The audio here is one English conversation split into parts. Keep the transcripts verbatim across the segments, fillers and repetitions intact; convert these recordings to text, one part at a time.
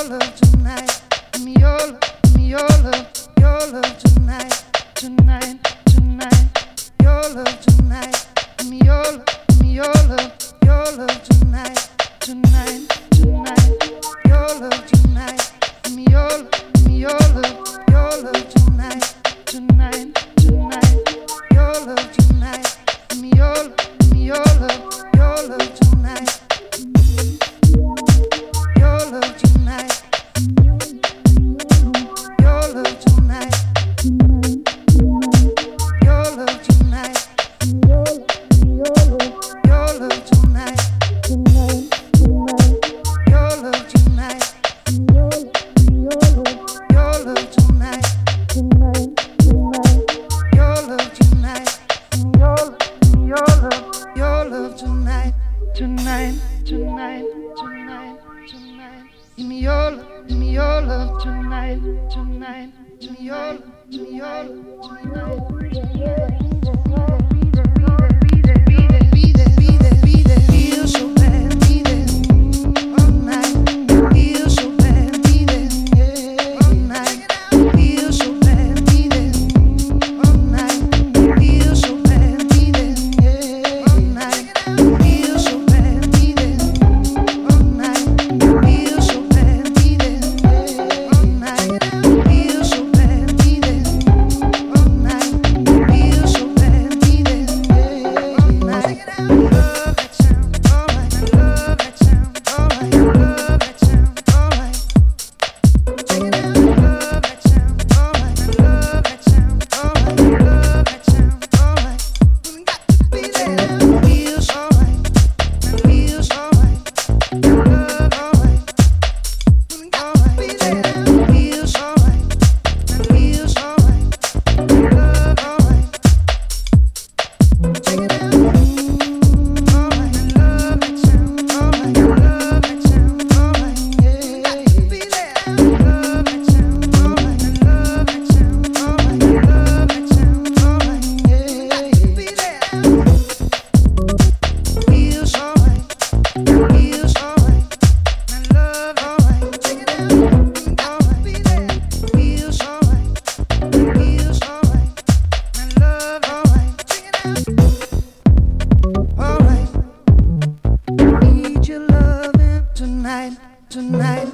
love tonight. Give me your love, give me your love, your love tonight, tonight, tonight. Your love tonight. Give me your love, give me your love, your love tonight, tonight, tonight. Your love tonight. Give me your love, give me your love, your love tonight, tonight, tonight. Your love tonight. Give me your love, give me your love, your love tonight. Your love tonight. Your love tonight. Your love tonight. Your love tonight. Your love tonight. Your love tonight. Your love tonight. Your love, your love tonight. Tonight, tonight, tonight, tonight. Give me your love, give me your love tonight, tonight. Give me your love, give me your love tonight, tonight. Tonight,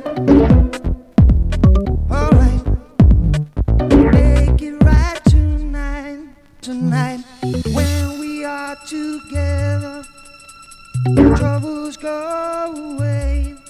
alright, make it right tonight, tonight. When we are together, troubles go away.